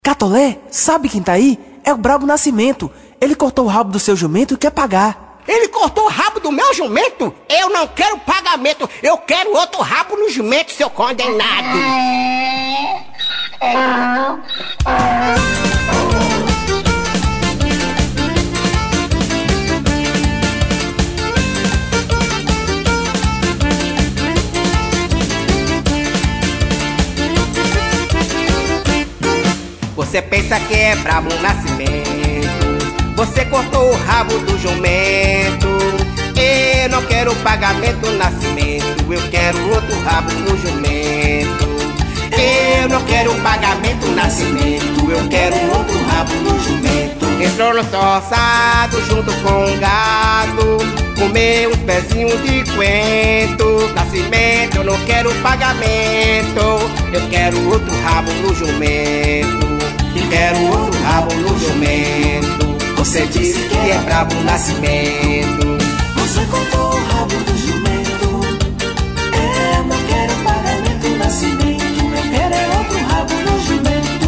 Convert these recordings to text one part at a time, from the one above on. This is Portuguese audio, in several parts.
Catolé, sabe quem tá aí? É o Brabo Nascimento. Ele cortou o rabo do seu jumento e quer pagar. Ele cortou o rabo do meu jumento? Eu não quero pagamento. Eu quero outro rabo no jumento, seu condenado. Você pensa que é Brabo Nascimento, você cortou o rabo do jumento. Eu não quero pagamento, Nascimento, eu quero outro rabo no jumento. Eu não quero pagamento, Nascimento, eu quero outro rabo no jumento. Entrou no roçado junto com o gado, comeu uns pezinhos de coentro. Nascimento, eu não quero pagamento, eu quero outro rabo no jumento. Eu quero outro rabo no jumento. Você disse que é Brabo Nascimento. Você cortou o rabo do jumento. Eu não quero pagamento, Nascimento, eu quero é outro rabo no jumento.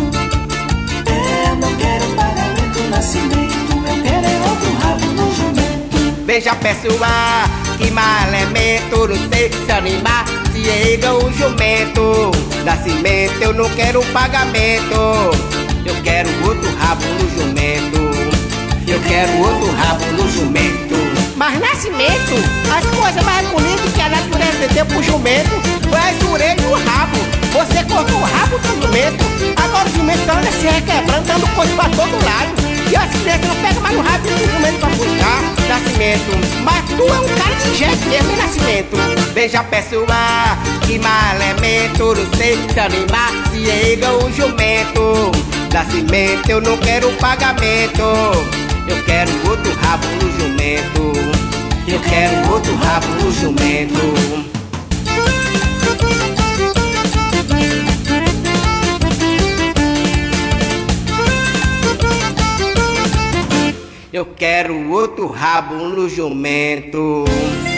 Eu não quero pagamento, Nascimento, eu quero é outro rabo no jumento. Veja pessoal, que malemento, não sei se animar, se erga o jumento. Nascimento, eu não quero pagamento, eu quero outro rabo no jumento. Eu quero outro rabo no jumento. Mas Nascimento, as coisas mais bonitas que a natureza deu pro jumento foi as orelhas e o rabo. Você cortou o rabo do jumento, agora o jumento anda se requebrando, dando coisa pra todo lado. E as crianças não pegam mais o rabo do jumento pra puxar, Nascimento. Mas tu é um cara de jeito mesmo, hein, Nascimento? Veja pessoal, que malemento, não sei se animar, se erga o jumento. Nascimento, eu não quero pagamento, eu quero outro rabo no jumento. Eu quero outro rabo no jumento. Eu quero outro rabo no jumento.